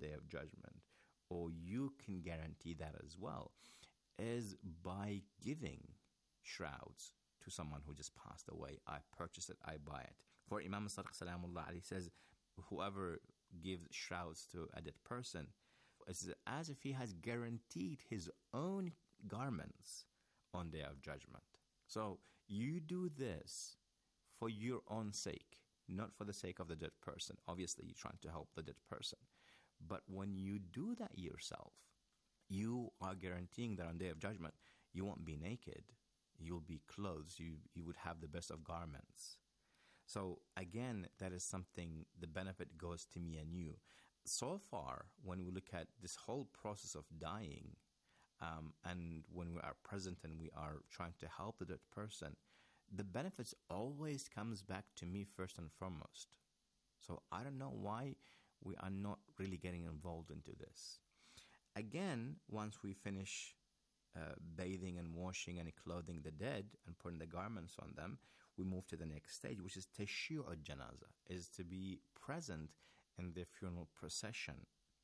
Day of Judgment, or you can guarantee that as well, is by giving shrouds to someone who just passed away. I purchase it, I buy it. For Imam Sadiq Salamullah alayhi says, whoever gives shrouds to a dead person, it's as if he has guaranteed his own garments on Day of Judgment. So you do this for your own sake, not for the sake of the dead person. Obviously, you're trying to help the dead person. But when you do that yourself, you are guaranteeing that on Day of Judgment, you won't be naked. You'll be clothed. You would have the best of garments. So again, that is something, the benefit goes to me and you. So far, when we look at this whole process of dying, and when we are present and we are trying to help the dead person, the benefits always comes back to me first and foremost. So I don't know why we are not really getting involved into this. Again, once we finish bathing and washing and clothing the dead and putting the garments on them, we move to the next stage, which is tashyi'u al-janaza, is to be present in the funeral procession.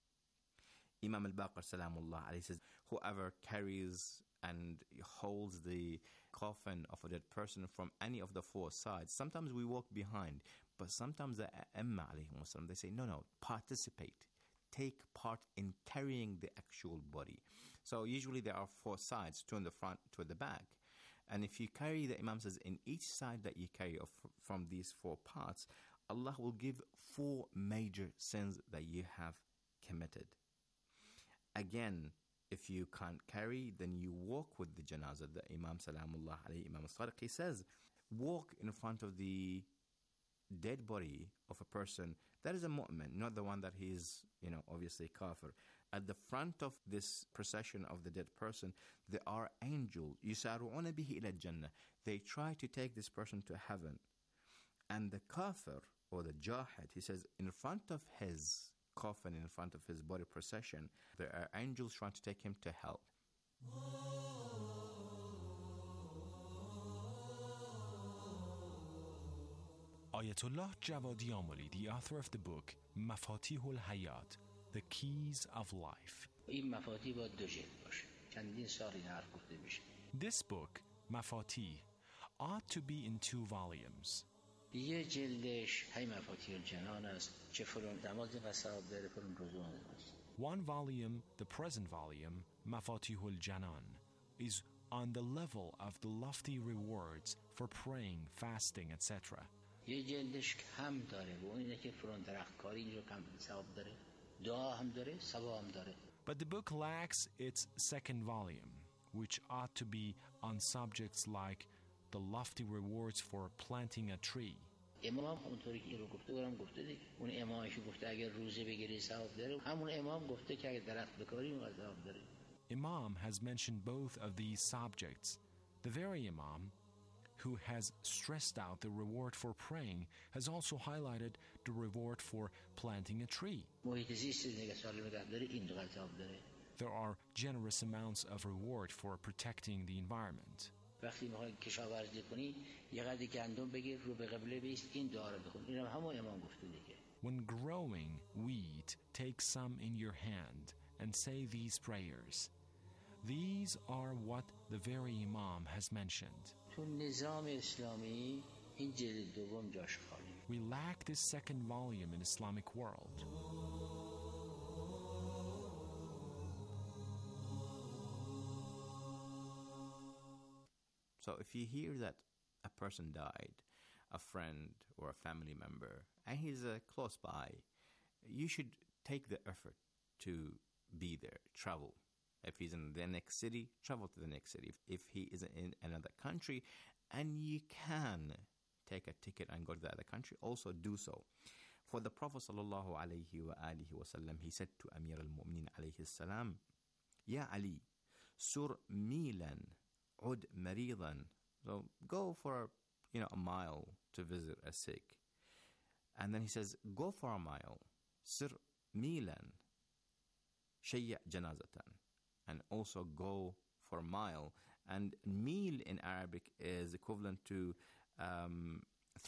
Imam al-Baqir Salamullah alayhi says, whoever carries and holds the coffin of a dead person from any of the four sides, sometimes we walk behind, but sometimes the A'imma alayhim wasallam, they say, no, participate. Take part in carrying the actual body. So usually there are four sides, two in the front, two at the back. And if you carry, the Imam says, in each side that you carry from these four parts, Allah will give 4 major sins that you have committed. Again, if you can't carry, then you walk with the janazah. The Imam Salamullah alayhi, Imam Sadiq, he says, walk in front of the dead body of a person that is a mu'min, not the one that he's, obviously kafir. At the front of this procession of the dead person, there are angels. يُسَارُعُونَ بِهِ إِلَى الْجَنَّةِ. They try to take this person to heaven. And the kafir, or the jahid, he says, in front of his coffin, in front of his body procession, there are angels trying to take him to hell. Ayatollah Javadi Amoli, the author of the book Mafatihul Hayat, The Keys of Life. This book, Mafatih, ought to be in 2 volumes. One volume, the present volume, Mafatihul Janan, is on the level of the lofty rewards for praying, fasting, etc. یه جلدش کم داره و اون اینه که فرون درختکاری اینجا کم ثواب داره دعا هم داره ثواب هم داره. But the book lacks its second volume, which ought to be on subjects like the lofty rewards for planting a tree. امام اونطوری که این رو گفته برام گفته دیگه. اون امامی که گفته اگر روزه بگیری ثواب داره، همون امام گفته که اگر درخت بکاری اون ثواب داره. Imam has mentioned both of these subjects. The very Imam who has stressed out the reward for praying has also highlighted the reward for planting a tree. There are generous amounts of reward for protecting the environment. When growing wheat, take some in your hand and say these prayers. These are what the very Imam has mentioned. We lack this second volume in Islamic world. So if you hear that a person died, a friend or a family member, and he's close by, you should take the effort to be there, travel. If he's in the next city, travel to the next city. If he is in another country and you can take a ticket and go to the other country, also do so. For the Prophet sallallahu alayhi wa alihi wasallam, he said to Amir al-Mu'minin alayhi salam, Ya Ali, sur milan ud maridan. So go for a mile to visit a sick. And then he says, go for a mile. Sir milan shayya janazatan. And also go for a mile. And mil in Arabic is equivalent to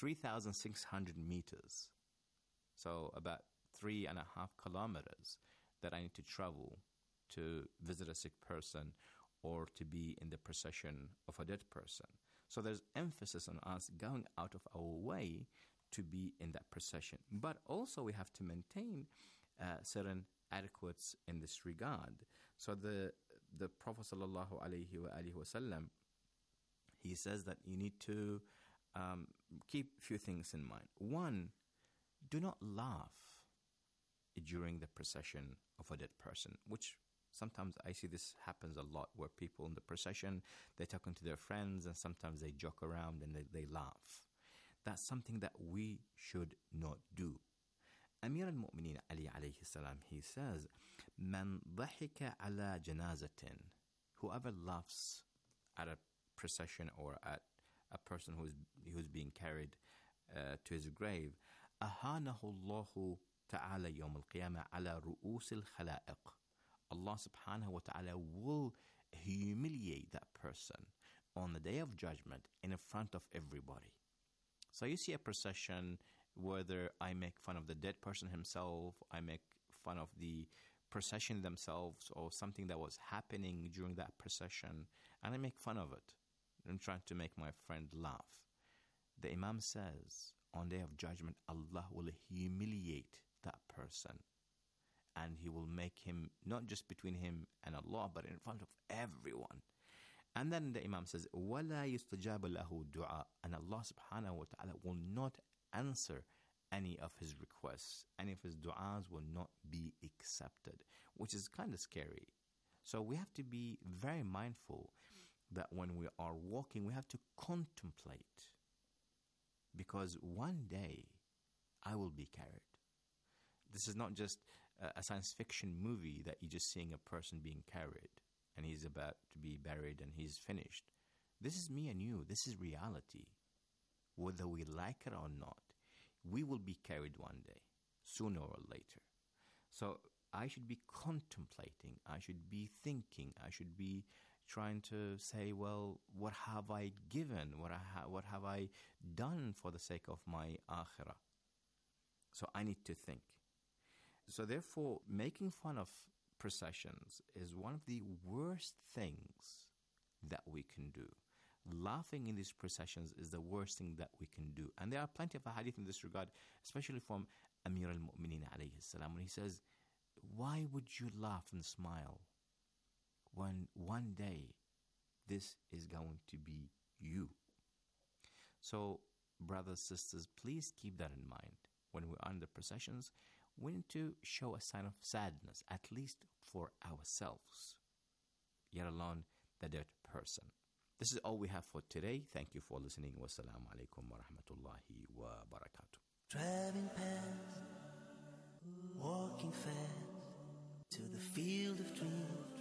3,600 meters. So about 3.5 kilometers. that I need to travel to visit a sick person or to be in the procession of a dead person. So there's emphasis on us going out of our way to be in that procession. But also we have to maintain certain adequates in this regard. So the Prophet sallallahu alaihi wasallam, he says that you need to keep a few things in mind. One, do not laugh during the procession of a dead person, which sometimes I see this happens a lot, where people in the procession, they're talking to their friends and sometimes they joke around and they laugh. That's something that we should not do. Amir al-Mu'mineen Ali alayhi salam, he says, Man dhahika ala janazatin, whoever laughs at a procession or at a person who's being carried to his grave, ahanahu Allahu ta'ala yawm al-qiyamah ala ru'us al-khalaiq. Allah subhanahu wa ta'ala will humiliate that person on the day of judgment in front of everybody. So you see a procession, whether I make fun of the dead person himself, I make fun of the procession themselves, or something that was happening during that procession, and I make fun of it. I'm trying to make my friend laugh. The Imam says, on day of judgment, Allah will humiliate that person. And he will make him, not just between him and Allah, but in front of everyone. And then the Imam says, وَلَا يُسْتَجَابَ لَهُ دُعَاء. And Allah subhanahu wa ta'ala will not answer any of his requests. Any of his du'as will not be accepted, which is kind of scary. So we have to be very mindful that when we are walking, we have to contemplate. Because one day, I will be carried. This is not just a science fiction movie that you're just seeing a person being carried and he's about to be buried and he's finished. This is me and you. This is reality. Whether we like it or not, we will be carried one day, sooner or later. So I should be contemplating. I should be thinking. I should be trying to say, well, what have I given? What have I done for the sake of my akhirah? So I need to think. So therefore, making fun of processions is one of the worst things that we can do. Laughing in these processions is the worst thing that we can do. And there are plenty of hadith in this regard, especially from Amir al-Mu'mineen alayhi salam, when he says, why would you laugh and smile when one day this is going to be you? So, brothers, sisters, please keep that in mind. When we are in the processions, we need to show a sign of sadness, at least for ourselves, yet alone the dead person. This is all we have for today. Thank you for listening. Wassalamu alaikum wa rahmatullahi wa barakatuh. Driving past, walking fast to the field of dreams.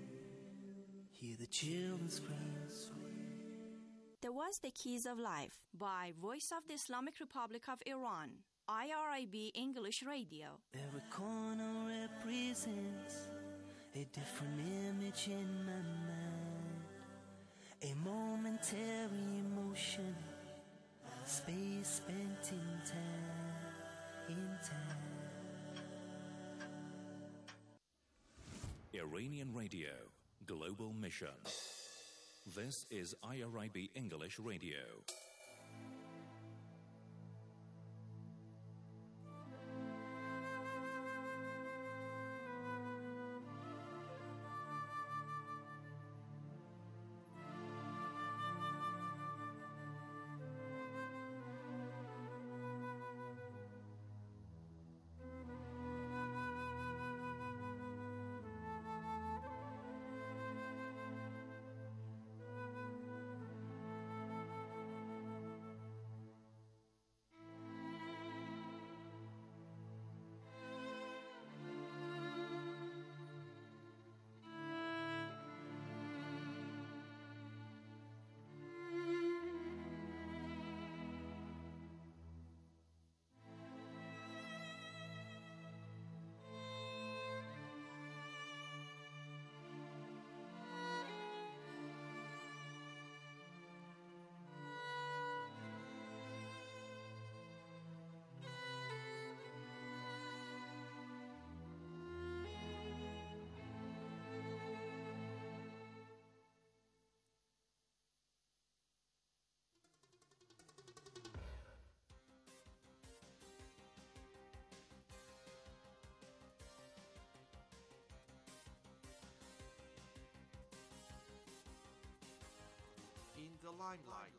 Hear the children scream. There was The Keys of Life by Voice of the Islamic Republic of Iran, IRIB English Radio. Every corner represents a different image in my mind. A momentary emotion, space spent in time. Iranian Radio, Global Mission. This is IRIB English Radio. the limelight.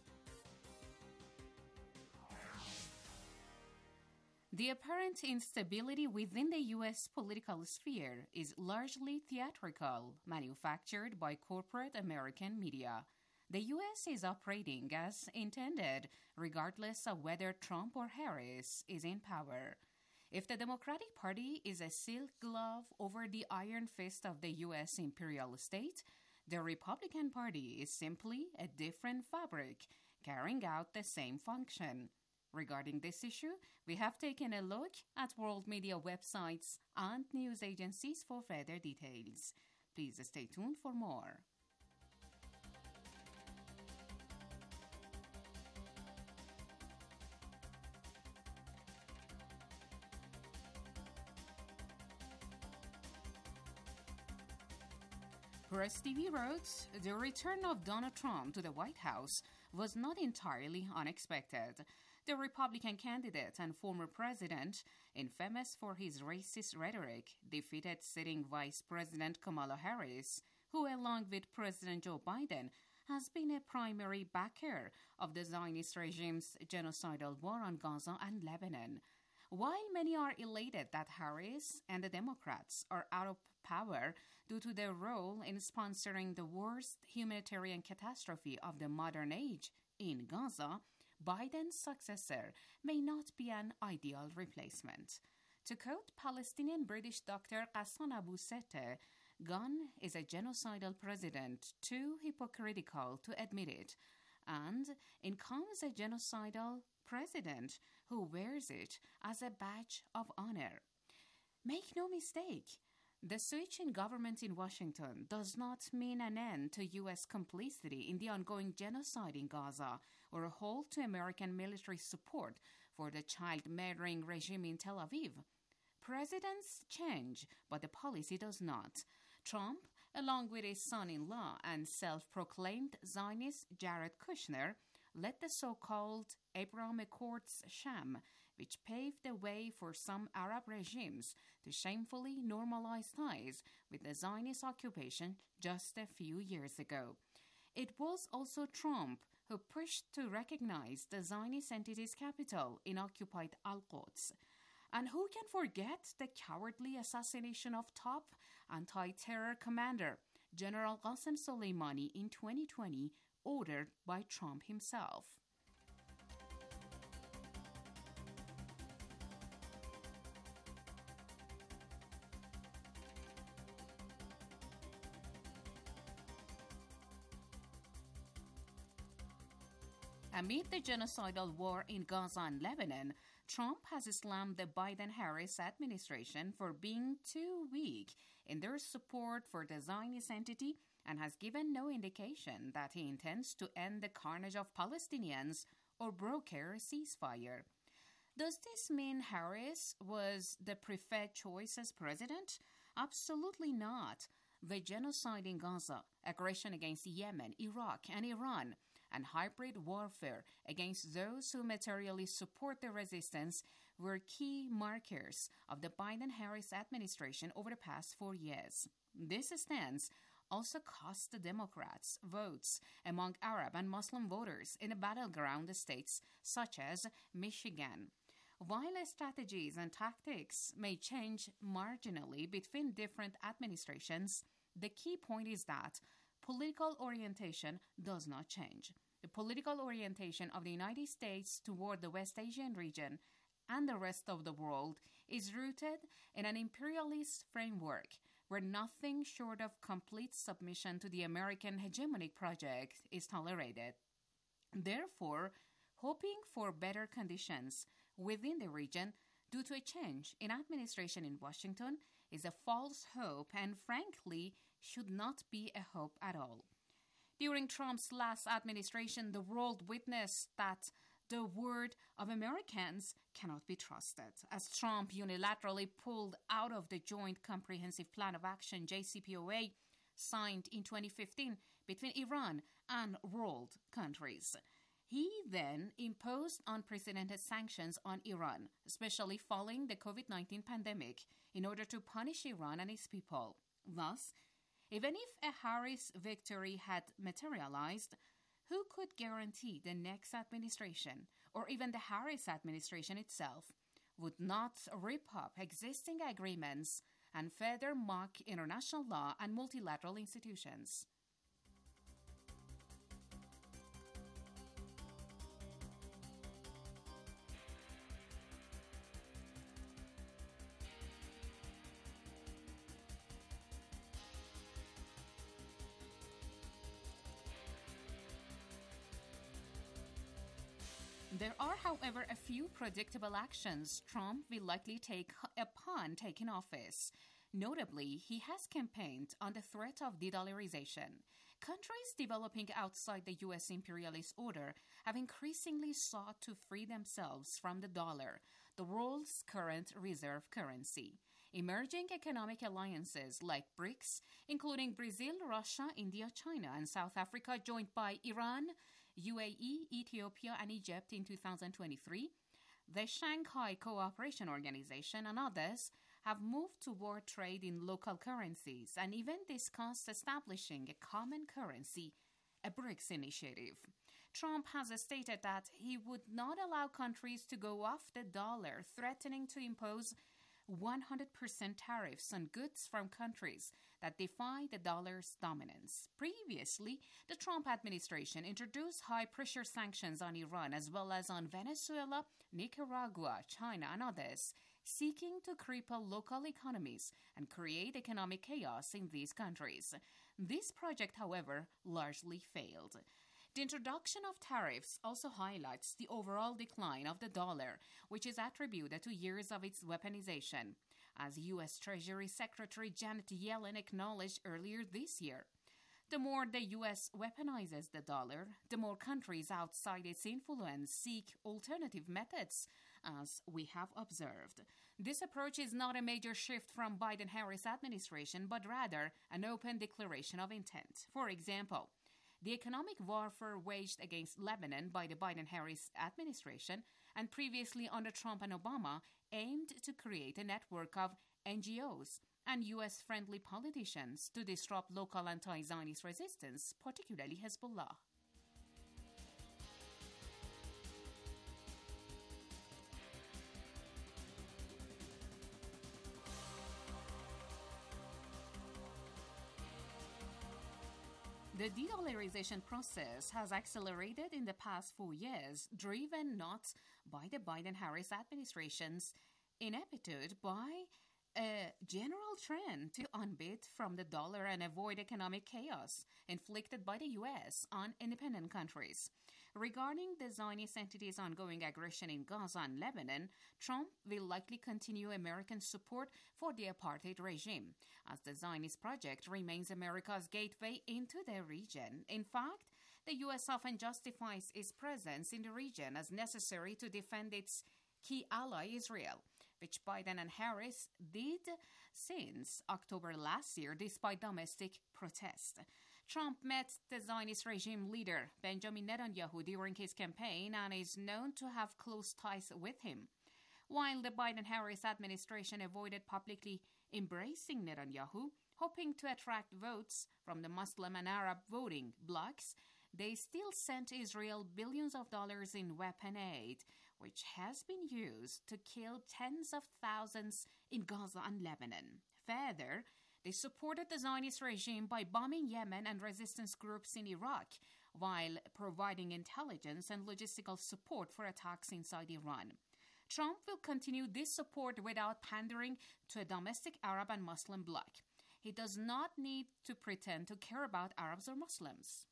The apparent instability within the U.S. political sphere is largely theatrical, manufactured by corporate American media. The U.S. is operating as intended, regardless of whether Trump or Harris is in power. If the Democratic Party is a silk glove over the iron fist of the U.S. imperial state, the Republican Party is simply a different fabric, carrying out the same function. Regarding this issue, we have taken a look at world media websites and news agencies for further details. Please stay tuned for more. Press TV wrote, the return of Donald Trump to the White House was not entirely unexpected. The Republican candidate and former president, infamous for his racist rhetoric, defeated sitting Vice President Kamala Harris, who, along with President Joe Biden, has been a primary backer of the Zionist regime's genocidal war on Gaza and Lebanon. While many are elated that Harris and the Democrats are out of power due to their role in sponsoring the worst humanitarian catastrophe of the modern age in Gaza, Biden's successor may not be an ideal replacement. To quote Palestinian British Dr. Ghassan Abu Sette, Gunn is a genocidal president, too hypocritical to admit it, and in comes a genocidal president who wears it as a badge of honor. Make no mistake, the switch in government in Washington does not mean an end to U.S. complicity in the ongoing genocide in Gaza or a halt to American military support for the child-murdering regime in Tel Aviv. Presidents change, but the policy does not. Trump, along with his son-in-law and self-proclaimed Zionist Jared Kushner, led the so-called Abraham Accords sham, which paved the way for some Arab regimes to shamefully normalize ties with the Zionist occupation just a few years ago. It was also Trump who pushed to recognize the Zionist entity's capital in occupied Al-Quds. And who can forget the cowardly assassination of top anti-terror commander General Qasem Soleimani in 2020, ordered by Trump himself? Amid the genocidal war in Gaza and Lebanon, Trump has slammed the Biden-Harris administration for being too weak in their support for the Zionist entity and has given no indication that he intends to end the carnage of Palestinians or broker a ceasefire. Does this mean Harris was the preferred choice as president? Absolutely not. The genocide in Gaza, aggression against Yemen, Iraq, and Iran, and hybrid warfare against those who materially support the resistance were key markers of the Biden-Harris administration over the past 4 years. This stance also cost the Democrats votes among Arab and Muslim voters in the battleground states such as Michigan. While strategies and tactics may change marginally between different administrations, the key point is that political orientation does not change. The political orientation of the United States toward the West Asian region and the rest of the world is rooted in an imperialist framework where nothing short of complete submission to the American hegemonic project is tolerated. Therefore, hoping for better conditions within the region due to a change in administration in Washington is a false hope and, frankly, should not be a hope at all. During Trump's last administration, the world witnessed that the word of Americans cannot be trusted, as Trump unilaterally pulled out of the Joint Comprehensive Plan of Action, JCPOA, signed in 2015 between Iran and world countries. He then imposed unprecedented sanctions on Iran, especially following the COVID-19 pandemic, in order to punish Iran and its people. Thus, even if a Harris victory had materialized, who could guarantee the next administration, or even the Harris administration itself, would not rip up existing agreements and further mock international law and multilateral institutions? There are, however, a few predictable actions Trump will likely take upon taking office. Notably, he has campaigned on the threat of de-dollarization. Countries developing outside the U.S. imperialist order have increasingly sought to free themselves from the dollar, the world's current reserve currency. Emerging economic alliances like BRICS, including Brazil, Russia, India, China, and South Africa, joined by Iran, UAE, Ethiopia, and Egypt in 2023, the Shanghai Cooperation Organization, and others have moved toward trade in local currencies and even discussed establishing a common currency, a BRICS initiative. Trump has stated that he would not allow countries to go off the dollar, threatening to impose 100% tariffs on goods from countries that defy the dollar's dominance. Previously, the Trump administration introduced high-pressure sanctions on Iran as well as on Venezuela, Nicaragua, China, and others, seeking to cripple local economies and create economic chaos in these countries. This project, however, largely failed. The introduction of tariffs also highlights the overall decline of the dollar, which is attributed to years of its weaponization, as U.S. Treasury Secretary Janet Yellen acknowledged earlier this year. The more the U.S. weaponizes the dollar, the more countries outside its influence seek alternative methods, as we have observed. This approach is not a major shift from Biden-Harris administration, but rather an open declaration of intent. For example, the economic warfare waged against Lebanon by the Biden-Harris administration and previously under Trump and Obama aimed to create a network of NGOs and U.S.-friendly politicians to disrupt local anti-Zionist resistance, particularly Hezbollah. The de-dollarization process has accelerated in the past 4 years, driven not by the Biden-Harris administration's ineptitude, by a general trend to unbid from the dollar and avoid economic chaos inflicted by the U.S. on independent countries. Regarding the Zionist entity's ongoing aggression in Gaza and Lebanon, Trump will likely continue American support for the apartheid regime, as the Zionist project remains America's gateway into the region. In fact, the U.S. often justifies its presence in the region as necessary to defend its key ally, Israel, which Biden and Harris did since October last year, despite domestic protest. Trump met the Zionist regime leader, Benjamin Netanyahu, during his campaign and is known to have close ties with him. While the Biden-Harris administration avoided publicly embracing Netanyahu, hoping to attract votes from the Muslim and Arab voting blocs, they still sent Israel billions of dollars in weapon aid, which has been used to kill tens of thousands in Gaza and Lebanon. Further, they supported the Zionist regime by bombing Yemen and resistance groups in Iraq, while providing intelligence and logistical support for attacks inside Iran. Trump will continue this support without pandering to a domestic Arab and Muslim bloc. He does not need to pretend to care about Arabs or Muslims.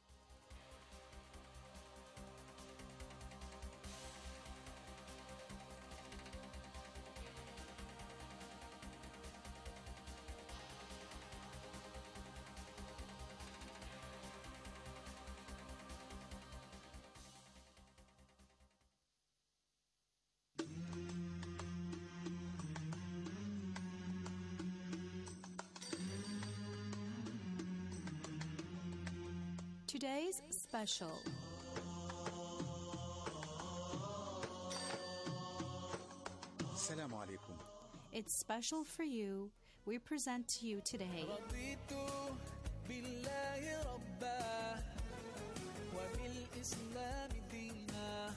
Today's special. Assalamu alaikum. It's special for you. We present to you today وبالإسلام دينا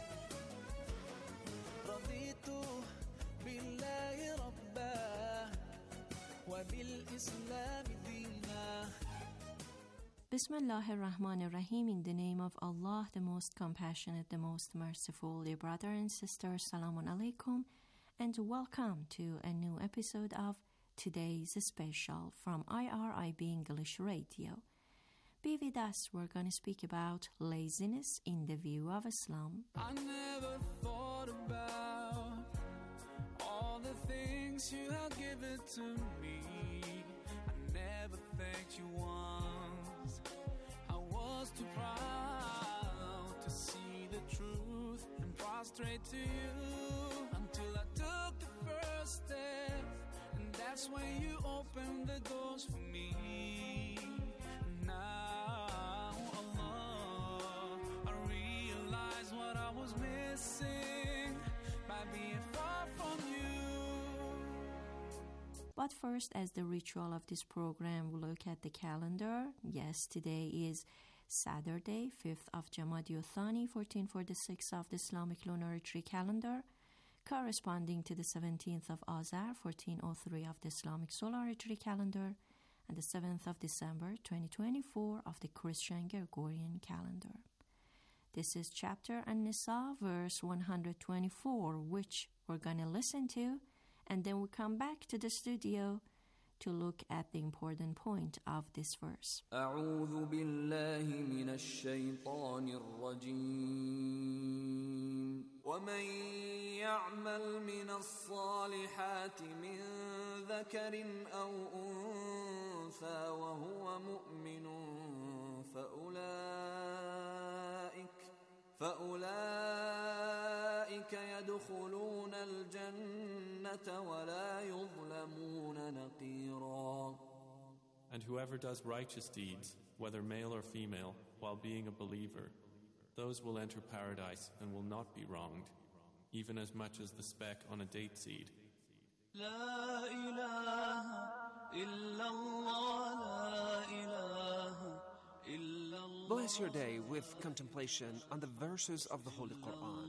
رضيت بالله ربا وبالإسلام دينا. Bismillah ar-Rahman ar-Rahim. In the name of Allah, the most compassionate, the most merciful. Dear brother and sister, Salamun Alaikum, and welcome to a new episode of today's special from IRIB English Radio. Be with us, we're going to speak about laziness in the view of Islam. I never thought about all the things you have given to me. I never thanked you once. I was too proud to see the truth and prostrate to you until I took the first step, and that's when you opened the doors for me. Now, Allah, I realize what I was missing by being far from you. But first, as the ritual of this program, we'll look at the calendar. Yes, today is Saturday, 5th of Jamadi Thani, 1446 of the Islamic Lunar Tree calendar, corresponding to the 17th of Azar, 1403 of the Islamic Solar Tree calendar, and the 7th of December, 2024 of the Christian Gregorian calendar. This is chapter An-Nisa, verse 124, which we're going to listen to, and then we'll come back to the studio to look at the important point of this verse. أعوذ بالله من الشيطان الرجيم ومن يعمل من الصالحات من ذكر أو أنثى وهو مؤمن فأولئك يدخلون الجنة ولا يظلمون نقيرا. And whoever does righteous deeds, whether male or female, while being a believer, those will enter paradise and will not be wronged, even as much as the speck on a date seed. لا إله إلا الله لا إله إلا الله. Bless your day with contemplation on the verses of the Holy Quran.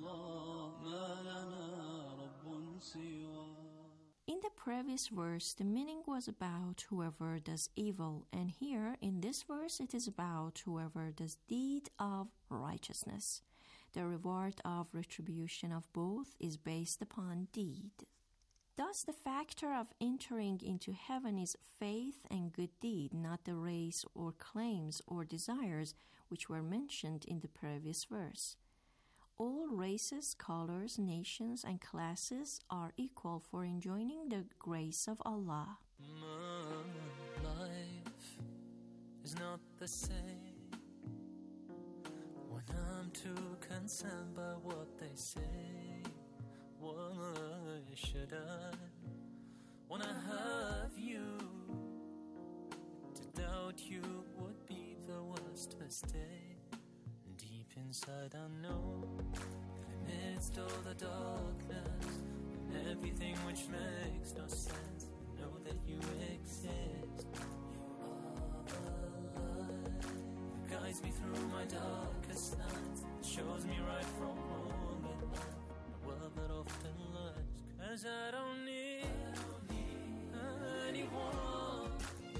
In the previous verse, the meaning was about whoever does evil, and here in this verse it is about whoever does deed of righteousness. The reward of retribution of both is based upon deed. Thus, the factor of entering into heaven is faith and good deed, not the race or claims or desires which were mentioned in the previous verse. All races, colors, nations, and classes are equal for enjoying the grace of Allah. My life is not the same when I'm too concerned by what they say. Why should I, when I have you, to doubt you would be the worst mistake. Deep inside I know, amidst all the darkness and everything which makes no sense, I know that you exist. You are the light that guides me through my darkest nights, shows me right from wrong at night. That often lies, 'cause I don't need anyone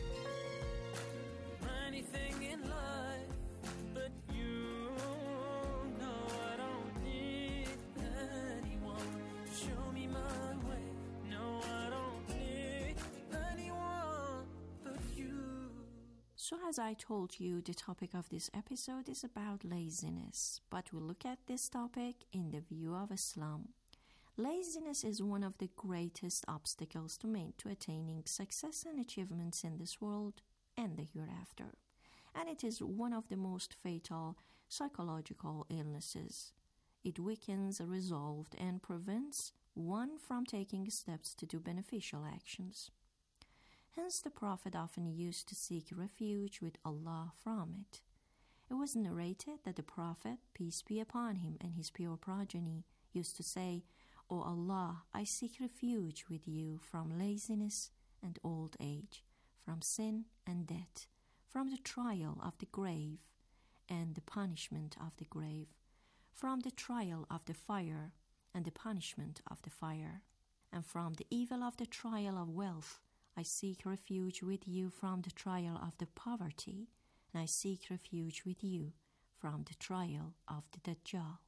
or anything in life but you. No, I don't need anyone to show me my way. No, I don't need anyone but you. So as I told you, the topic of this episode is about laziness, but we'll look at this topic in the view of Islam. Laziness is one of the greatest obstacles to attaining success and achievements in this world and the hereafter. And it is one of the most fatal psychological illnesses. It weakens resolve and prevents one from taking steps to do beneficial actions. Hence, the Prophet often used to seek refuge with Allah from it. It was narrated that the Prophet, peace be upon him, and his pure progeny used to say, O Allah, I seek refuge with you from laziness and old age, from sin and death, from the trial of the grave, and the punishment of the grave, from the trial of the fire and the punishment of the fire, and from the evil of the trial of wealth. I seek refuge with you from the trial of the poverty, and I seek refuge with you from the trial of the Dajjal.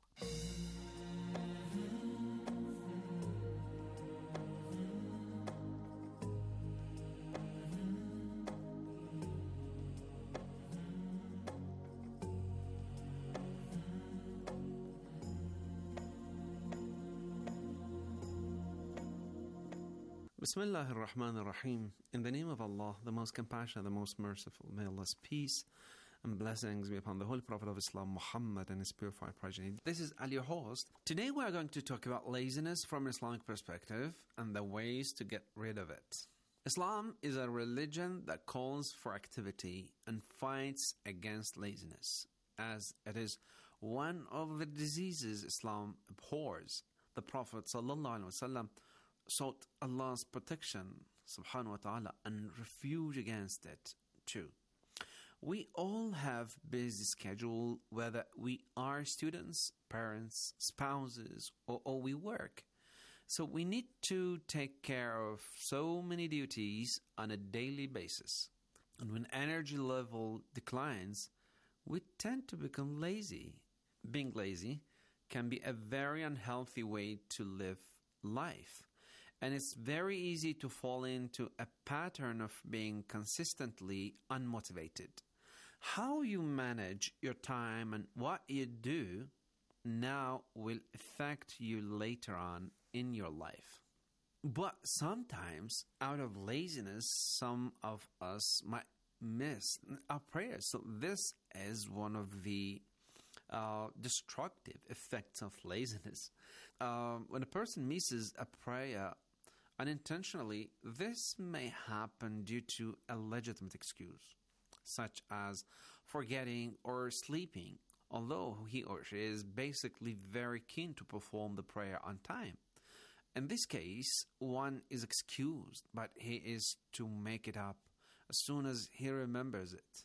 Bismillah ar-Rahman ar-Rahim. In the name of Allah, the most compassionate, the most merciful, may Allah's peace and blessings be upon the Holy Prophet of Islam, Muhammad, and his purified progeny. This is Ali, your host. Today we are going to talk about laziness from an Islamic perspective and the ways to get rid of it. Islam is a religion that calls for activity and fights against laziness, as it is one of the diseases Islam abhors. The Prophet ﷺ sought Allah's protection, subhanahu wa ta'ala, and refuge against it too. We all have busy schedule, whether we are students, parents, spouses, or we work. So we need to take care of so many duties on a daily basis. And when energy level declines, we tend to become lazy. Being lazy can be a very unhealthy way to live life. And it's very easy to fall into a pattern of being consistently unmotivated. How you manage your time and what you do now will affect you later on in your life. But sometimes, out of laziness, some of us might miss our prayers. So this is one of the destructive effects of laziness. When a person misses a prayer unintentionally, this may happen due to a legitimate excuse, such as forgetting or sleeping, although he or she is basically very keen to perform the prayer on time. In this case, one is excused, but he is to make it up as soon as he remembers it.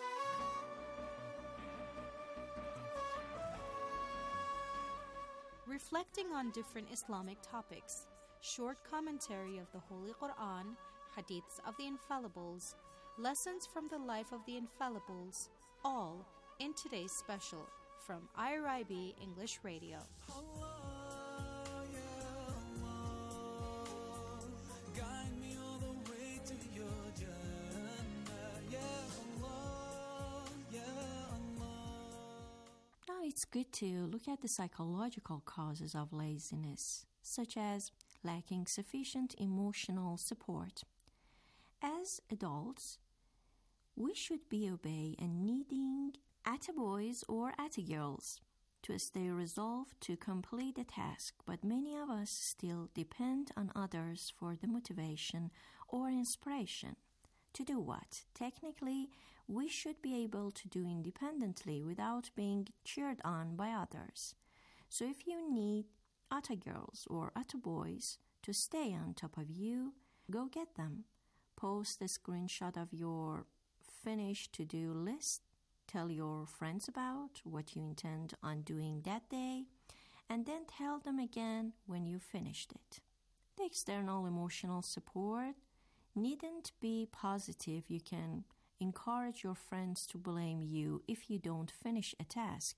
Reflecting on different Islamic topics, short commentary of the Holy Quran, hadiths of the Infallibles, lessons from the life of the Infallibles, all in today's special from IRIB English Radio. Now it's good to look at the psychological causes of laziness, such as lacking sufficient emotional support. As adults, we should be obey and needing attaboys or attagirls to stay resolved to complete the task, but many of us still depend on others for the motivation or inspiration. To do what? Technically, we should be able to do independently without being cheered on by others. So if you need attagirls or attaboys to stay on top of you, go get them. Post a screenshot of your finished to-do list. Tell your friends about what you intend on doing that day, and then tell them again when you finished it. The external emotional support needn't be positive. You can encourage your friends to blame you if you don't finish a task.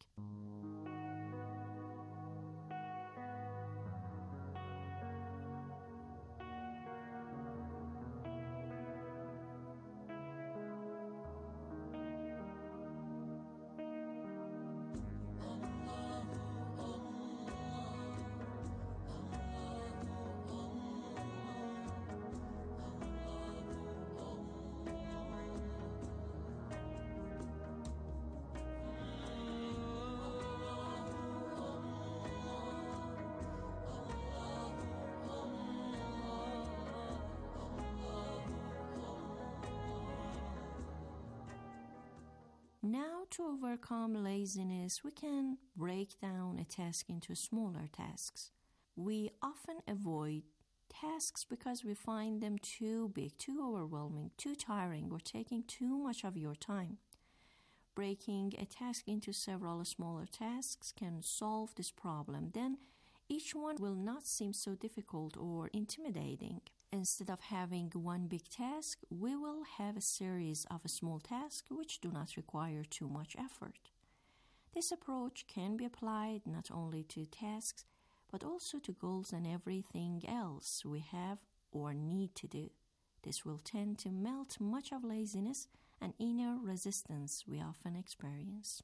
Now, to overcome laziness, we can break down a task into smaller tasks. We often avoid tasks because we find them too big, too overwhelming, too tiring, or taking too much of your time. breaking a task into several smaller tasks can solve this problem. Then each one will not seem so difficult or intimidating. Instead of having one big task, we will have a series of small tasks which do not require too much effort. This approach can be applied not only to tasks, but also to goals and everything else we have or need to do. This will tend to melt much of laziness and inner resistance we often experience.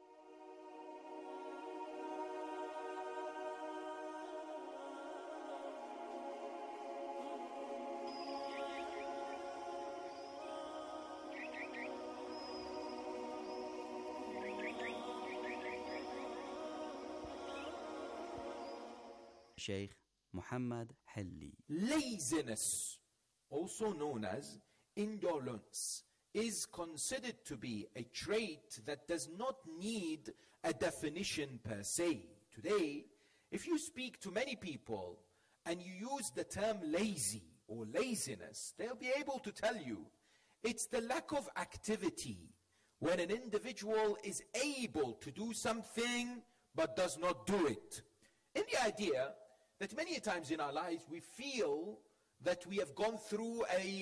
Sheikh Muhammad Helli. Laziness, also known as indolence, is considered to be a trait that does not need a definition per se. Today, if you speak to many people and you use the term lazy or laziness, they'll be able to tell you it's the lack of activity when an individual is able to do something but does not do it. In the idea that many times in our lives we feel that we have gone through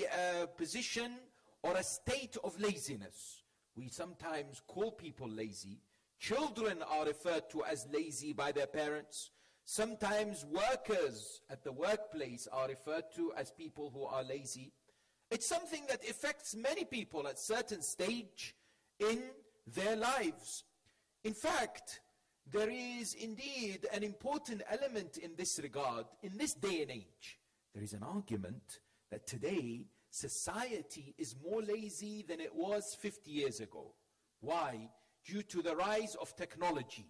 a position or a state of laziness. We sometimes call people lazy. Children are referred to as lazy by their parents. Sometimes workers at the workplace are referred to as people who are lazy. It's something that affects many people at a certain stage in their lives. In fact, there is indeed an important element in this regard. In this day and age, there is an argument that today society is more lazy than it was 50 years ago. Why? Due to the rise of technology.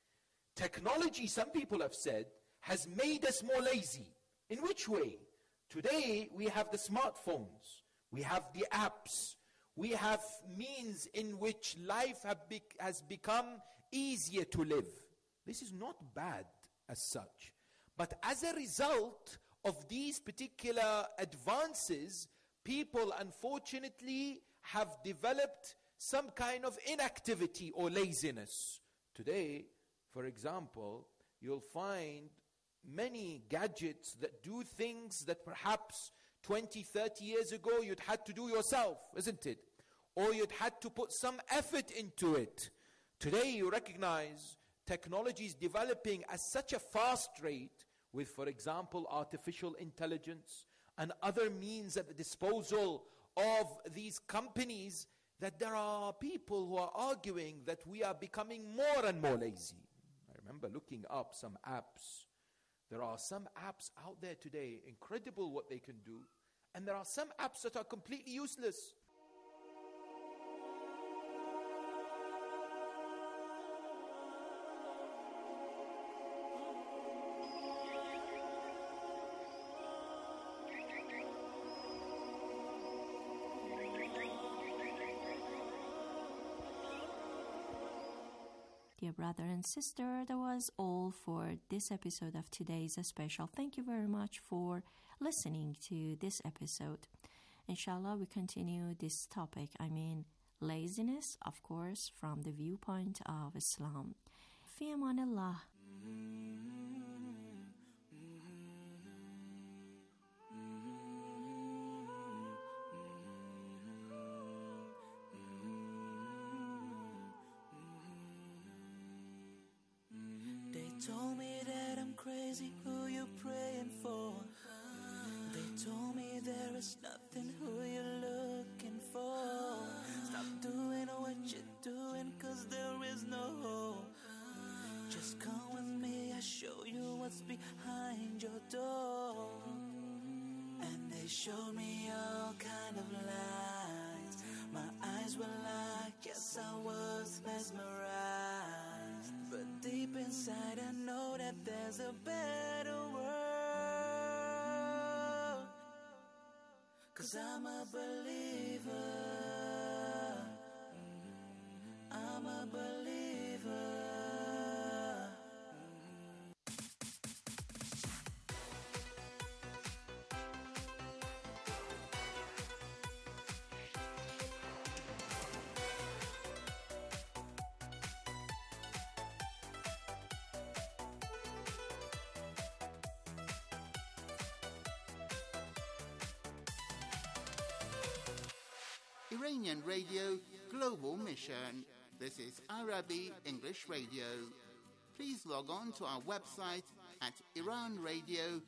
Technology, some people have said, has made us more lazy. In which way? Today we have the smartphones, we have the apps, we have means in which life has become easier to live. This is not bad as such. But as a result of these particular advances, people unfortunately have developed some kind of inactivity or laziness. Today, for example, you'll find many gadgets that do things that perhaps 20, 30 years ago you'd had to do yourself, isn't it? Or you'd had to put some effort into it. Today you recognize technology is developing at such a fast rate with, for example, artificial intelligence and other means at the disposal of these companies, that there are people who are arguing that we are becoming more and more lazy. I remember looking up some apps. There are some apps out there today, incredible what they can do. And there are some apps that are completely useless. Dear brother and sister, that was all for this episode of today's special. Thank you very much for listening to this episode. Inshallah, we continue this topic, laziness, of course, from the viewpoint of Islam. Fi amanillah. Told me that I'm crazy, who you praying for? They told me there is nothing, who you're looking for. Stop doing what you're doing, cause there is no hope. Just come with me, I'll show you what's behind your door. And they showed me all kind of lies. My eyes were locked, yes I was mesmerized. But deep inside I know that there's a better world. Cause I'm a believer. I'm a believer. Iranian Radio Global Mission. This is Arabic English Radio. Please log on to our website at iranradio.ir.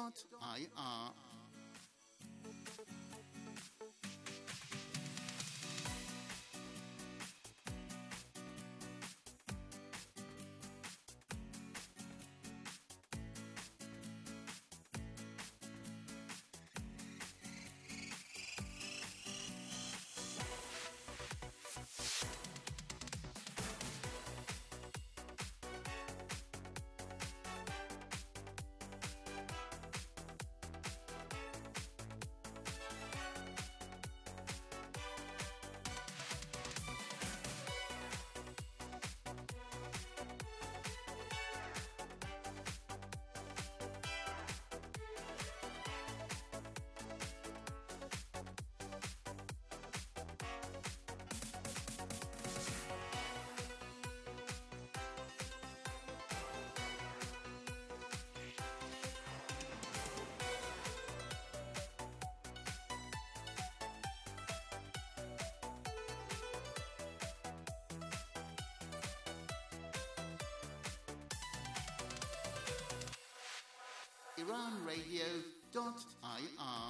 iranradio.ir.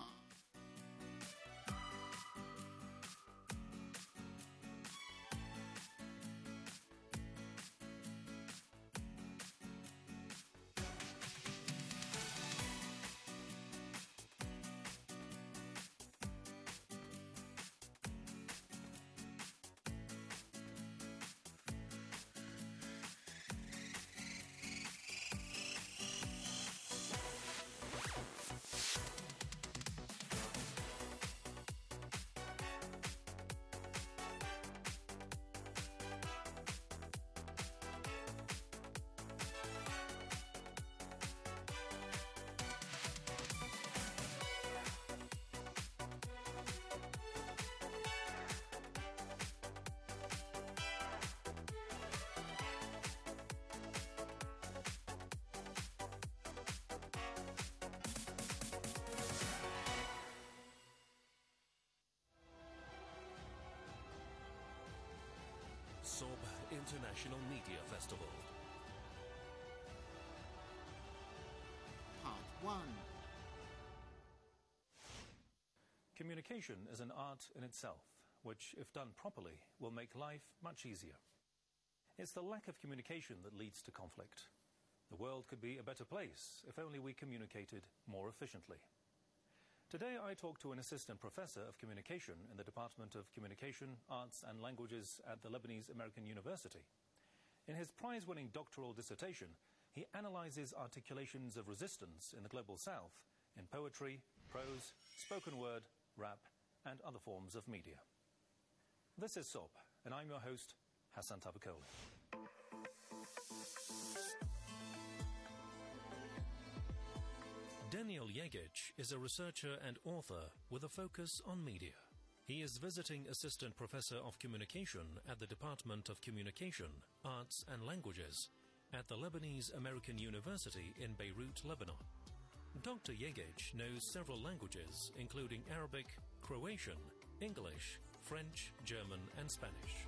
SOB International Media Festival. Part 1. Communication is an art in itself, which, if done properly, will make life much easier. It's the lack of communication that leads to conflict. The world could be a better place if only we communicated more efficiently. Today I talk to an assistant professor of communication in the Department of Communication, Arts and Languages at the Lebanese American University. In his prize-winning doctoral dissertation, he analyzes articulations of resistance in the Global South in poetry, prose, spoken word, rap, and other forms of media. This is SOB, and I'm your host, Hassan Tabakoli. Daniel Yegic is a researcher and author with a focus on media. He is visiting assistant professor of communication at the Department of Communication, Arts and Languages at the Lebanese American University in Beirut, Lebanon. Dr. Yegic knows several languages, including Arabic, Croatian, English, French, German, and Spanish.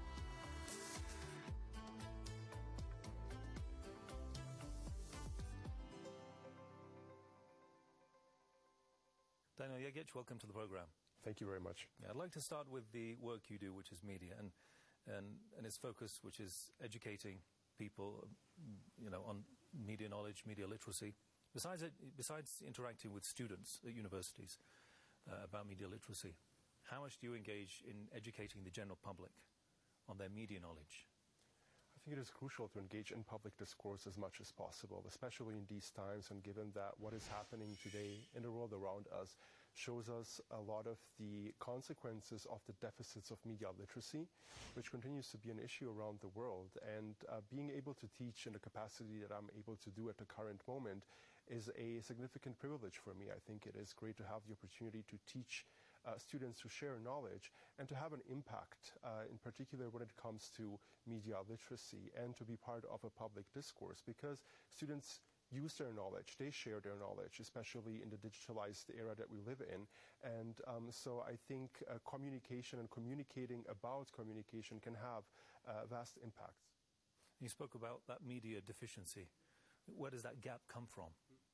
Daniel Yegic, welcome to the program. Thank you very much. I'd like to start with the work you do, which is media, and its focus, which is educating people, on media knowledge, media literacy. Besides interacting with students at universities about media literacy, how much do you engage in educating the general public on their media knowledge? I think it is crucial to engage in public discourse as much as possible, especially in these times, and given that what is happening today in the world around us shows us a lot of the consequences of the deficits of media literacy, which continues to be an issue around the world. And being able to teach in the capacity that I'm able to do at the current moment is a significant privilege for me. I think it is great to have the opportunity to teach students to share knowledge and to have an impact, in particular when it comes to media literacy, and to be part of a public discourse, because students use their knowledge, they share their knowledge, especially in the digitalized era that we live in. And so I think communication and communicating about communication can have vast impacts. You spoke about that media deficiency. Where does that gap come from?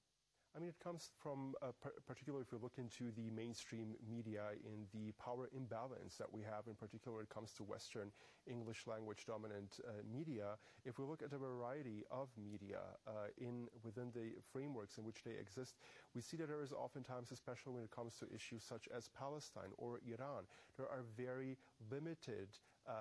I mean, it comes from, particularly if we look into the mainstream media, in the power imbalance that we have, in particular when it comes to Western English language dominant media. If we look at a variety of media within the frameworks in which they exist, we see that there is oftentimes, especially when it comes to issues such as Palestine or Iran, there are very limited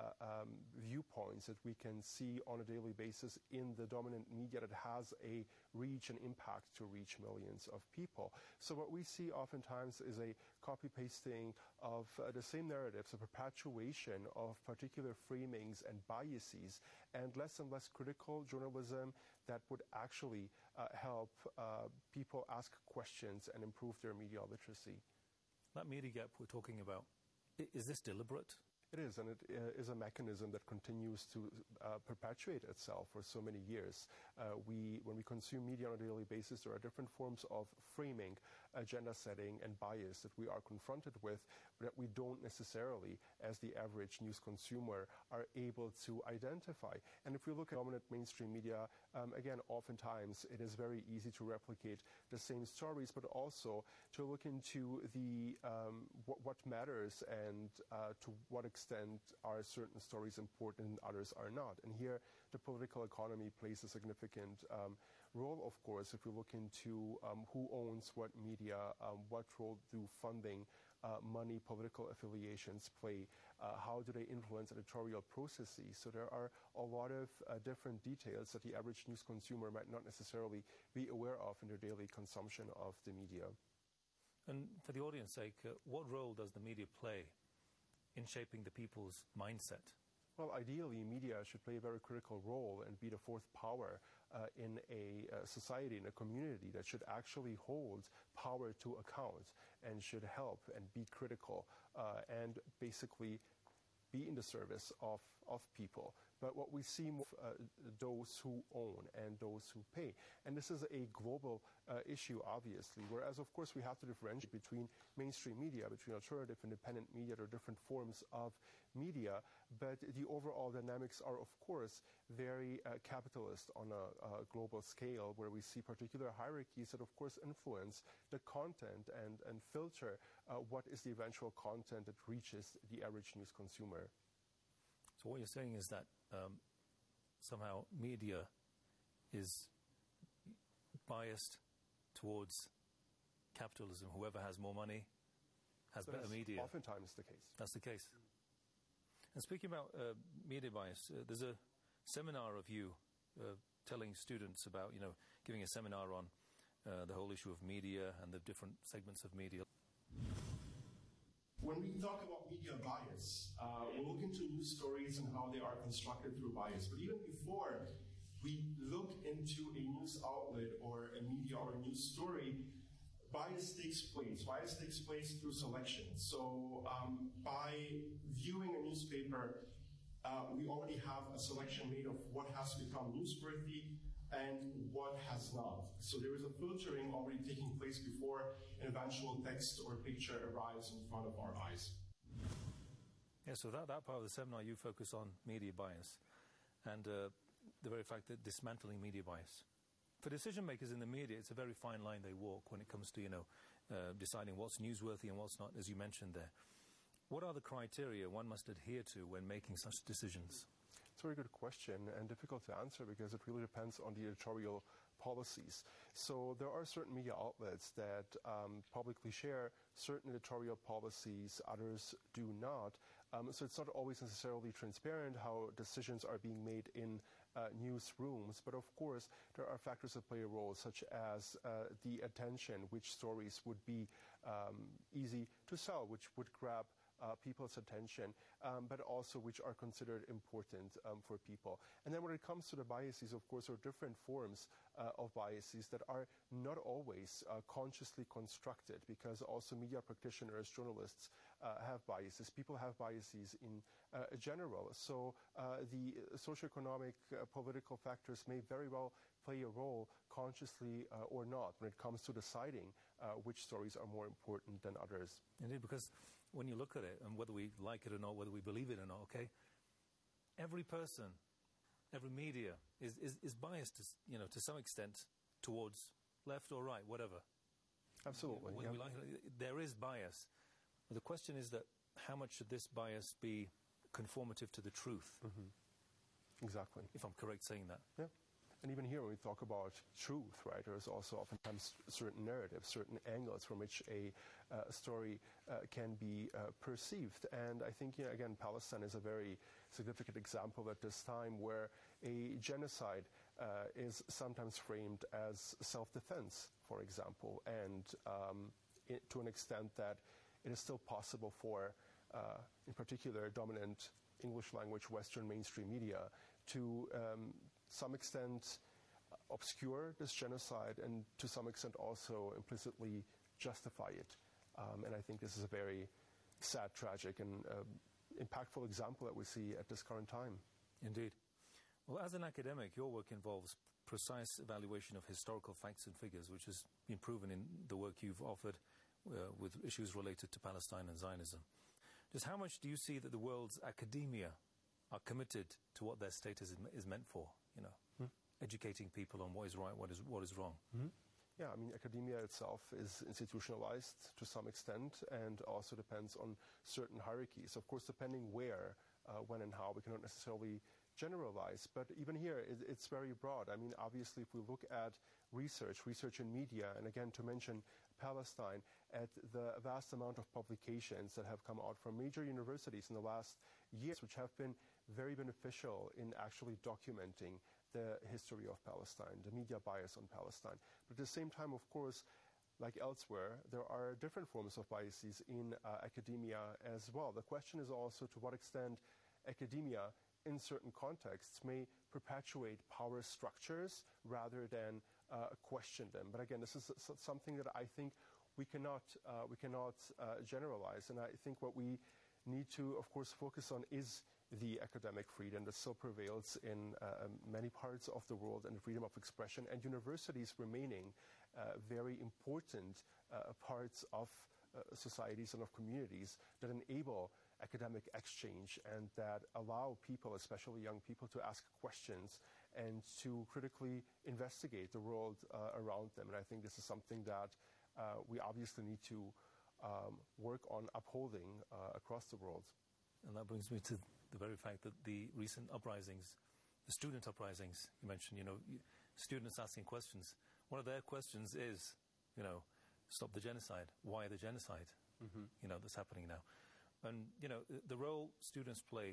viewpoints that we can see on a daily basis in the dominant media that has a reach and impact to reach millions of people. So what we see oftentimes is a copy-pasting of the same narratives, a perpetuation of particular framings and biases, and less critical journalism that would actually help people ask questions and improve their media literacy. That media gap we're talking about, is this deliberate? It is, and it is a mechanism that continues to perpetuate itself for so many years. When we consume media on a daily basis, there are different forms of framing, agenda setting, and bias that we are confronted with that we don't necessarily, as the average news consumer, are able to identify. And if we look at dominant mainstream media, again, oftentimes it is very easy to replicate the same stories, but also to look into the what matters and to what extent are certain stories important and others are not. And here the political economy plays a significant role, of course, if we look into who owns what media, what role do funding, money, political affiliations play, how do they influence editorial processes. So there are a lot of different details that the average news consumer might not necessarily be aware of in their daily consumption of the media. And for the audience's sake, what role does the media play in shaping the people's mindset? Well, ideally, media should play a very critical role and be the fourth power in a society, in a community that should actually hold power to account and should help and be critical and basically be in the service of people. But what we see more those who own and those who pay. And this is a global issue, obviously, whereas, of course, we have to differentiate between mainstream media, between alternative, independent media. There are different forms of media, but the overall dynamics are, of course, very capitalist on a global scale, where we see particular hierarchies that, of course, influence the content and filter what is the eventual content that reaches the average news consumer. So what you're saying is that somehow media is biased towards capitalism. Whoever has more money has better media. Oftentimes the case. That's the case. And speaking about media bias, there's a seminar of you telling students about, giving a seminar on the whole issue of media and the different segments of media. When we talk about media bias, we look into news stories and how they are constructed through bias. But even before we look into a news outlet or a media or a news story, bias takes place. Bias takes place through selection. So by viewing a newspaper, we already have a selection made of what has become newsworthy and what has not. So there is a filtering already taking place before an eventual text or picture arrives in front of our eyes. Yeah, so that part of the seminar, you focus on media bias and the very fact that dismantling media bias. For decision makers in the media, it's a very fine line they walk when it comes to, deciding what's newsworthy and what's not, as you mentioned there. What are the criteria one must adhere to when making such decisions? It's a very good question and difficult to answer because it really depends on the editorial policies. So there are certain media outlets that publicly share certain editorial policies, others do not. So it's not always necessarily transparent how decisions are being made in newsrooms, but of course there are factors that play a role, such as the attention, which stories would be easy to sell, which would grab people's attention, but also which are considered important for people. And then when it comes to the biases, of course, there are different forms of biases that are not always consciously constructed, because also media practitioners, journalists, have biases. People have biases in general. So the socioeconomic, political factors may very well play a role, consciously or not, when it comes to deciding which stories are more important than others. Indeed, because when you look at it, and whether we like it or not, whether we believe it or not, okay, every person, every media is biased, to some extent towards left or right, whatever. Absolutely. Whether we like it, there is bias. But the question is that how much should this bias be conformative to the truth? Mm-hmm. Exactly. If I'm correct saying that. Yeah. And even here, when we talk about truth, right, there's also oftentimes certain narratives, certain angles from which a story can be perceived. And I think, again, Palestine is a very significant example at this time where a genocide is sometimes framed as self-defense, for example, and to an extent that it is still possible for, in particular, dominant English language Western mainstream media to some extent obscure this genocide and to some extent also implicitly justify it. And I think this is a very sad, tragic, and impactful example that we see at this current time. Indeed. Well, as an academic, your work involves precise evaluation of historical facts and figures, which has been proven in the work you've offered with issues related to Palestine and Zionism. Just how much do you see that the world's academia are committed to what their status is meant for, educating people on what is right, what is wrong? Mm-hmm. Yeah, I mean, academia itself is institutionalized to some extent and also depends on certain hierarchies. Of course, depending where, when and how, we cannot necessarily generalize. But even here, it's very broad. I mean, obviously, if we look at research in media, and again, to mention Palestine, at the vast amount of publications that have come out from major universities in the last years, which have been very beneficial in actually documenting the history of Palestine, the media bias on Palestine. But at the same time, of course, like elsewhere, there are different forms of biases in academia as well. The question is also to what extent academia in certain contexts may perpetuate power structures rather than question them. But again, this is something that I think we cannot generalize. And I think what we need to, of course, focus on is the academic freedom that still prevails in many parts of the world, and the freedom of expression, and universities remaining very important parts of societies and of communities that enable academic exchange and that allow people, especially young people, to ask questions and to critically investigate the world around them. And I think this is something that we obviously need to work on upholding across the world. And that brings me to the very fact that the recent uprisings, the student uprisings, you mentioned, students asking questions. One of their questions is, stop the genocide. Why the genocide? Mm-hmm. That's happening now. And, the role students play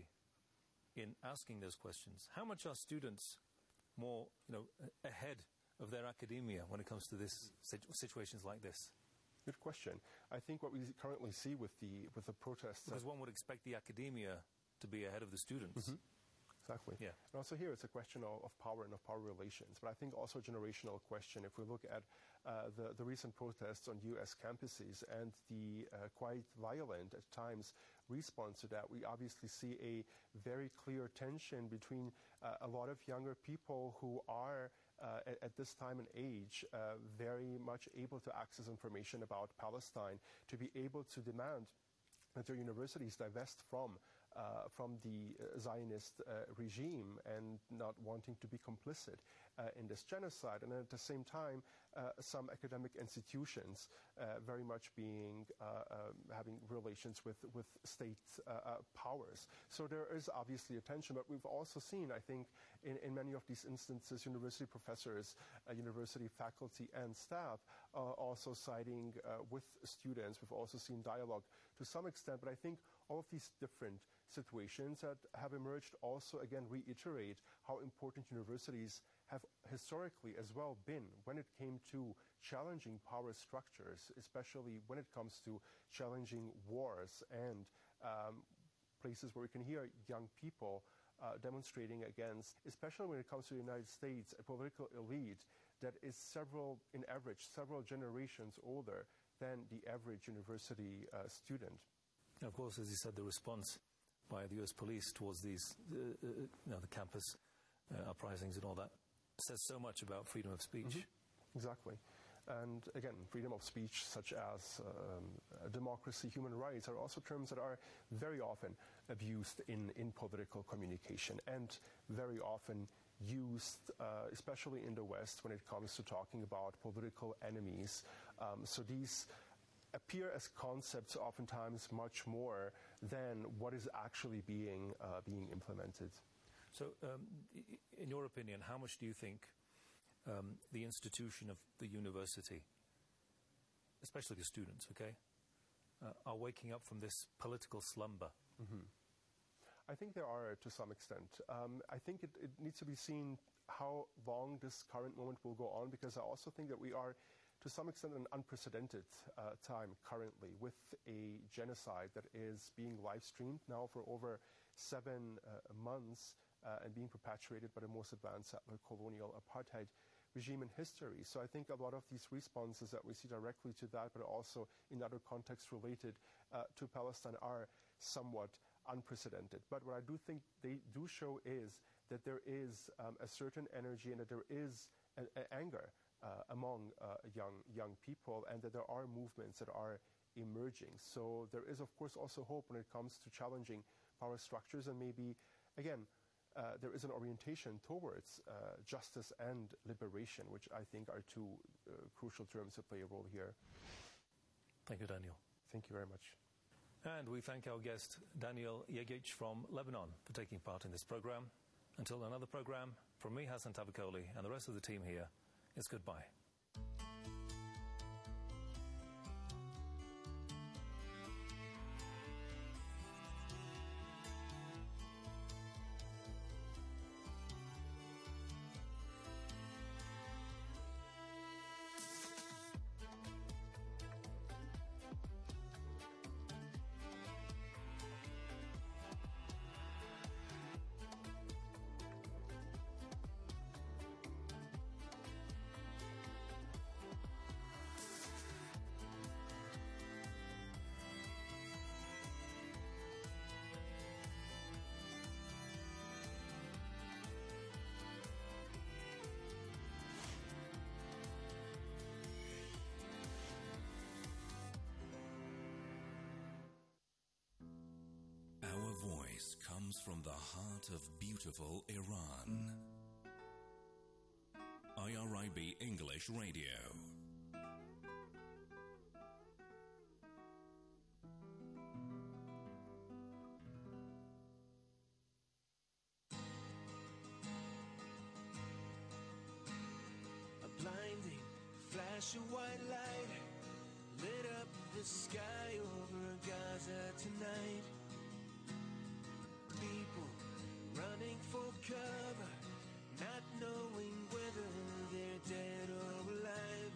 in asking those questions. How much are students more, ahead of their academia when it comes to this situations like this? Good question. I think what we currently see with the protests... Because one would expect the academia to be ahead of the students. Mm-hmm. Exactly. Yeah. And also here it's a question of power and of power relations, but I think also a generational question. If we look at the recent protests on U.S. campuses and the quite violent, at times, response to that, we obviously see a very clear tension between a lot of younger people who are at this time and age very much able to access information about Palestine, to be able to demand that their universities divest from the Zionist regime and not wanting to be complicit in this genocide. And at the same time, some academic institutions very much being having relations with state powers. So there is obviously a tension, but we've also seen, I think, in many of these instances, university professors, university faculty and staff also siding with students. We've also seen dialogue to some extent, but I think all of these different situations that have emerged also, again, reiterate how important universities have historically as well been when it came to challenging power structures, especially when it comes to challenging wars and places where we can hear young people demonstrating against, especially when it comes to the United States, a political elite that is several generations older than the average university student. Of course, as you said, the response by the US police towards these, the campus uprisings and all that says so much about freedom of speech. Exactly. And again, freedom of speech, such as democracy, human rights, are also terms that are very often abused in political communication and very often used, especially in the West, when it comes to talking about political enemies. So these appear as concepts oftentimes much more than what is actually being implemented. So, in your opinion, how much do you think the institution of the university, especially the students, are waking up from this political slumber? I think there are, to some extent. I think it needs to be seen how long this current moment will go on, because I also think that we are, to some extent, in an unprecedented time currently, with a genocide that is being live-streamed now for over 7 months and being perpetuated by the most advanced settler colonial apartheid regime in history. So I think a lot of these responses that we see directly to that, but also in other contexts related to Palestine, are somewhat unprecedented. But what I do think they do show is that there is a certain energy and that there is an anger among young people, and that there are movements that are emerging. So there is, of course, also hope when it comes to challenging power structures, and maybe, again, there is an orientation towards justice and liberation, which I think are two crucial terms that play a role here. Thank you, Daniel. Thank you very much. And we thank our guest, Daniel Yegic from Lebanon, for taking part in this program. Until another program, from me, Hassan Tavakoli, and the rest of the team here, it's goodbye. Voice comes from the heart of beautiful Iran. IRIB English Radio. A blinding flash of white light lit up the sky over Gaza tonight. People running for cover, not knowing whether they're dead or alive.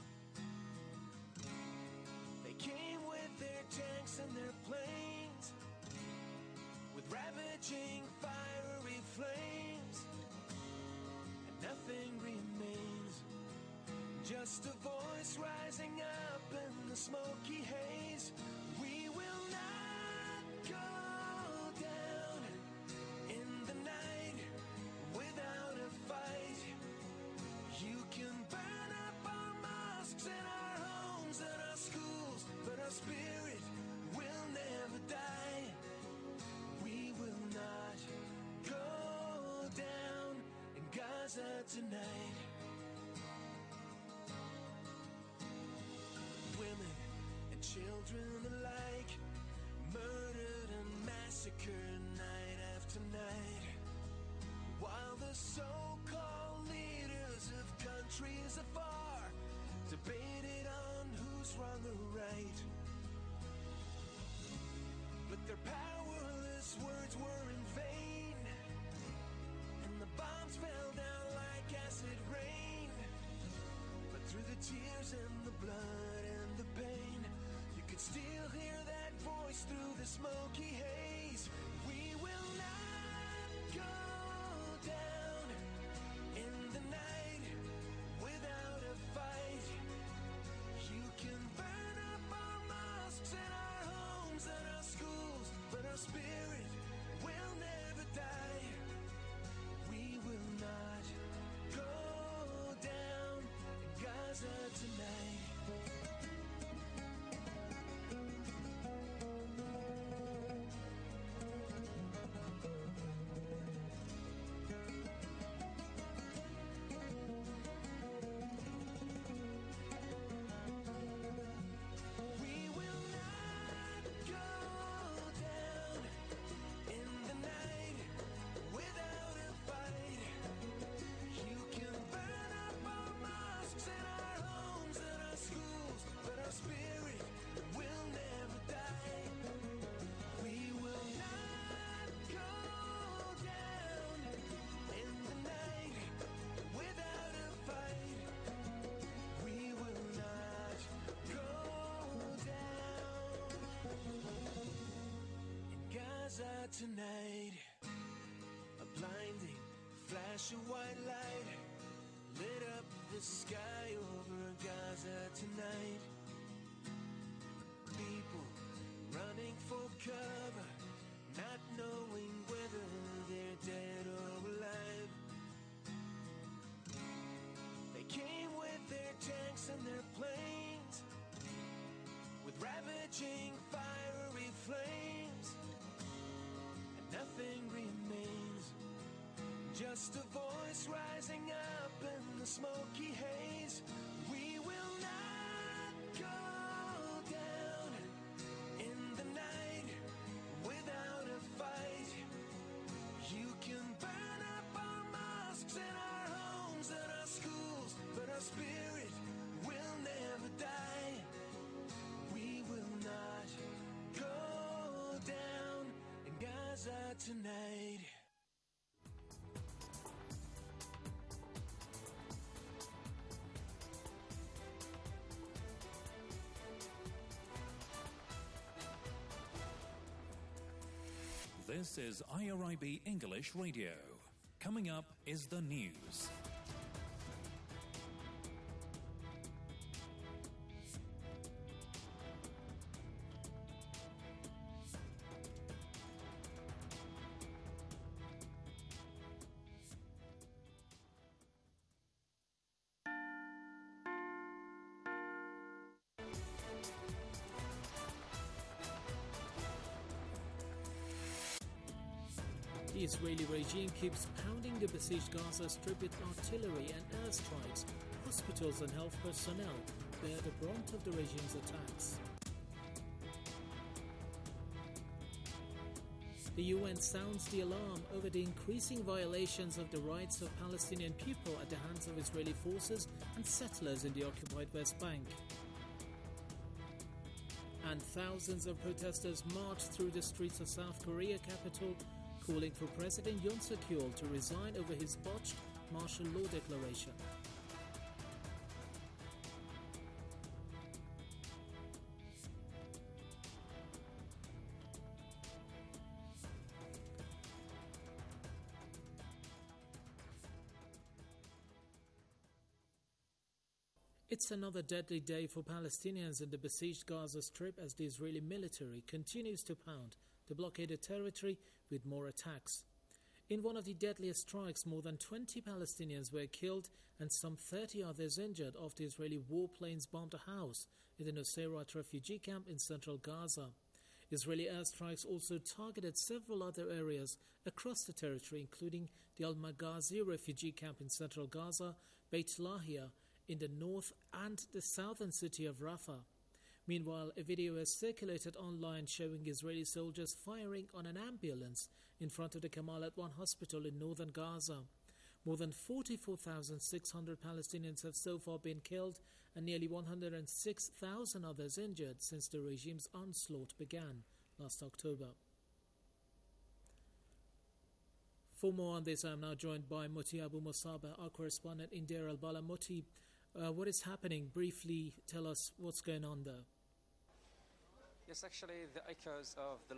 They came with their tanks and their planes, with ravaging fiery flames, and nothing remains, just a voice rising up in the smoky haze. We will not go down in the night without a fight. You can burn up our mosques and our homes and our schools, but our spirit will never die. We will not go down in Gaza tonight. Women and children alike, murdered and massacred night after night, while the so-called leaders of countries afar debated on who's wrong or right. But their powerless words were in vain, and the bombs fell down like acid rain. But through the tears and the blood and the pain, you could still hear that voice through the smoky haze. We will not go down in the night without a fight. You can burn up our mosques and our homes and our schools, our spirit will never die. We will not go down in Gaza tonight. Tonight, a blinding flash of white light lit up the sky over Gaza tonight. People running for cover, not knowing whether they're dead or alive. They came with their tanks and their planes, with ravaging fiery flames. Nothing remains, just a voice rising up in the smoky haze. We will not go down in the night without a fight. You can burn up our mosques and our homes and our schools, but our spirit will never die. We will not go down in Gaza tonight. This is IRIB English Radio. Coming up is the news. The Israeli regime keeps pounding the besieged Gaza Strip with artillery and airstrikes. Hospitals and health personnel bear the brunt of the regime's attacks. The UN sounds the alarm over the increasing violations of the rights of Palestinian people at the hands of Israeli forces and settlers in the occupied West Bank. And thousands of protesters marched through the streets of South Korea capital, calling for President Yoon Suk-yeol to resign over his botched martial law declaration. It's another deadly day for Palestinians in the besieged Gaza Strip as the Israeli military continues to pound the blockaded territory with more attacks. In one of the deadliest strikes, more than 20 Palestinians were killed and some 30 others injured after Israeli warplanes bombed a house in the Nuseirat refugee camp in central Gaza. Israeli airstrikes also targeted several other areas across the territory, including the Al-Maghazi refugee camp in central Gaza, Beit Lahia in the north, and the southern city of Rafah. Meanwhile, a video has circulated online showing Israeli soldiers firing on an ambulance in front of the Kamal Adwan hospital in northern Gaza. More than 44,600 Palestinians have so far been killed and nearly 106,000 others injured since the regime's onslaught began last October. For more on this, I am now joined by Muti Abu Musabah, our correspondent in Deir al-Bala. Muti, what is happening? Briefly tell us what's going on there. Yes, actually, the echoes of the